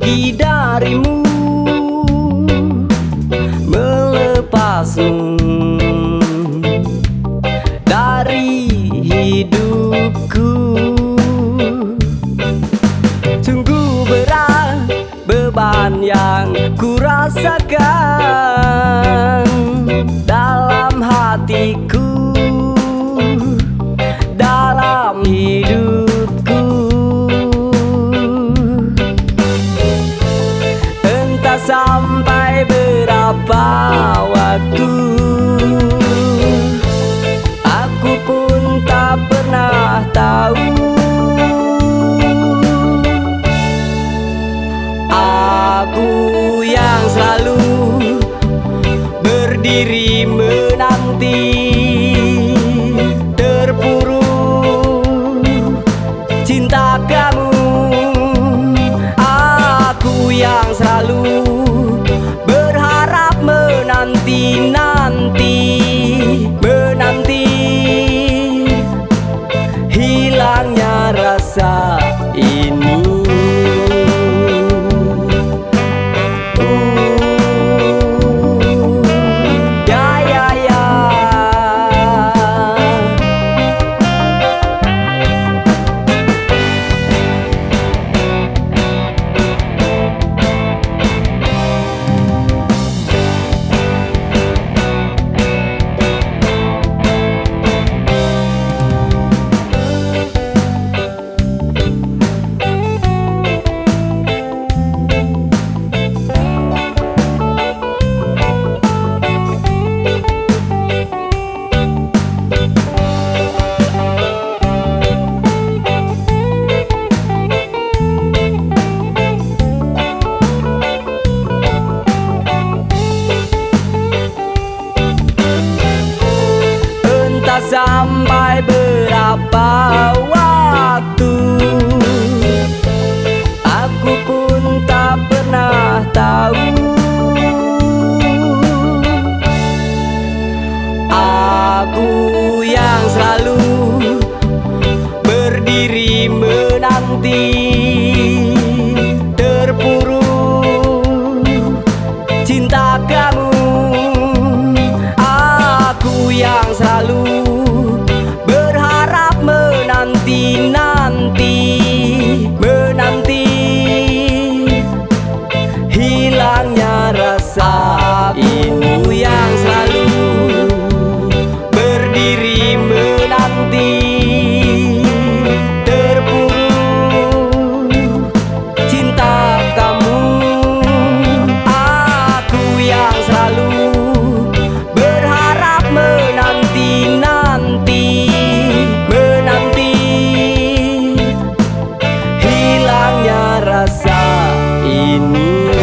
pergi darimu, melepasmu dari hidupku. Sungguh berat beban yang ku rasakan dalam hatiku, dalam hidupku. Entah sampai berapa waktu, aku pun tak pernah tahu. Aku yang selalu berdiri menanti, terpuruk cinta kamu. Aku yang selalu berharap menanti-nanti, menanti hilangnya rasa ini. Sampai berapa waktu, aku pun tak pernah tahu. Aku yang selalu berdiri menanti, terpuruk cinta kamu. Aku yang selalu menanti-nanti, menanti hilangnya rasa ini. Yang selalu berdiri menanti, terpuruk cinta kamu. Aku yang selalu berharap menanti-nanti, rasa ini.